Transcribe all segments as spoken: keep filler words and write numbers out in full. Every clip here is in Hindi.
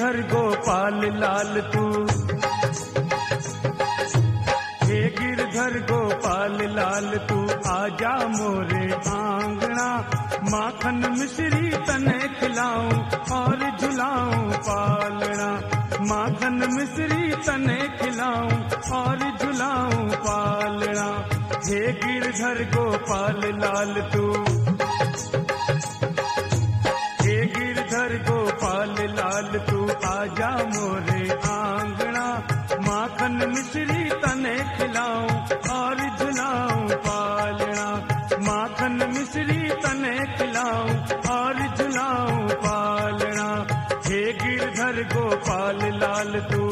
गिरधर गोपाल लाल तू, हे गिरधर गोपाल लाल तू आजा मोरे आंगना, माखन मिश्री तने खिलाऊं और झुलाऊं पालना, माखन मिश्री तने खिलाऊं और झुलाऊं पालना, हे गिरधर गोपाल लाल तू, हे गिरधर गोपाल लाल तू आजा मोरे आंगना, माखन मिश्री तने खिलाऊं और झुलाऊं पालना, माखन मिश्री तने खिलाऊं और झुलाऊं पालना, हे गिरधर गोपाल लाल तू।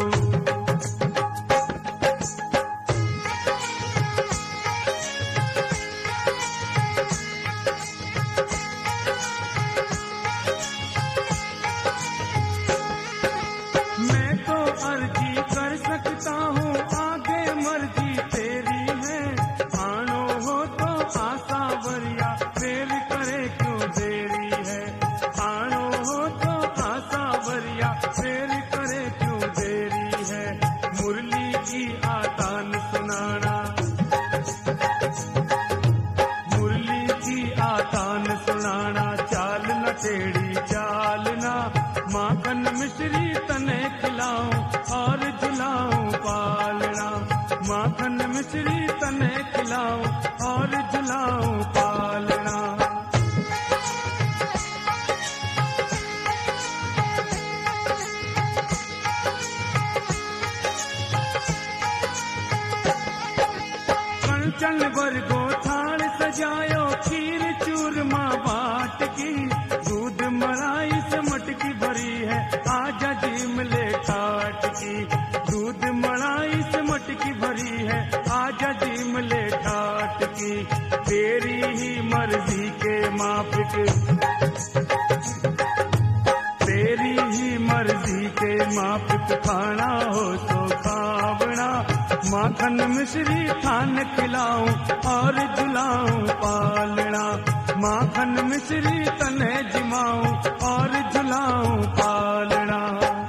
मैं तो अर्जी कर सकता हूँ आगे मर्जी तेरी है, आनो हो तो आशा वरिया फेर करे क्यों देरी है, आनो हो तो आशा वरिया फेर करे क्यों देरी है, मुरली की आतान सुनाना, मुरली की आतान सुनाना, चाल न टेढ़ी चालना, माखन मिश्री तने खिलाऊं और झुलाऊं पालना, माखन मिश्री तने खिलाऊं और झुलाऊं पालना। कंचन वर्गो थाल सजायो खीर चूरमा बाट की, दूध मलाई से मटकी भरी है आजा जिमले ठाट की, दूध मलाई से मटकी भरी है आजा जिमले ठाट की, तेरी ही मर्जी के माफिक, तेरी ही मर्जी के माफिक खाना हो तो खावना, माखन मिश्री थान खिलाऊं और झुलाऊं पालना, माखन मिश्री तने जिमाऊं और झुलाऊं पालना।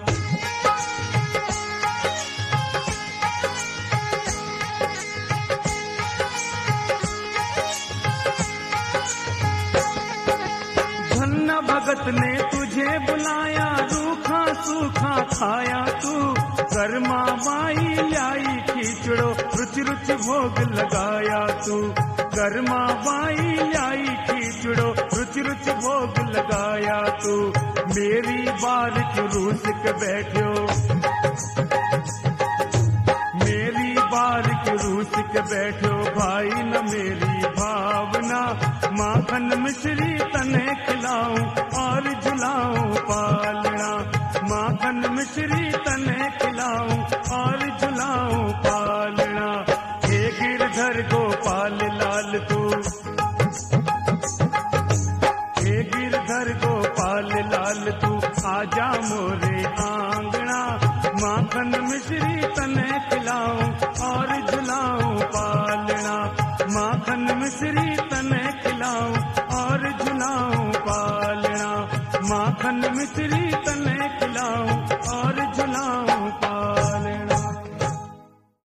धन्ना भगत ने तुझे बुलाया रूखा सूखा खाया तू, कर्मा माई लाई खींचड़ो रुच रुच भोग लगाया तू, कर्मा माई लाई खींचड़ो रुच रुच भोग लगाया तू, मेरी बार रूस के बैठो, मेरी बार रूस के बैठो भाई न मेरी भावना, माखन मिश्री तने खिलाऊं और झुलाऊं पालना, माखन मिश्री तने खिलाऊं और झुलाऊं पालना, हे गिरधर गोपाल लाल तू, हे गिरधर गोपाल लाल तू आजा मोरे आंगना, माखन मिश्री तने खिलाऊं और झुलाऊं पालना, माखन मिश्री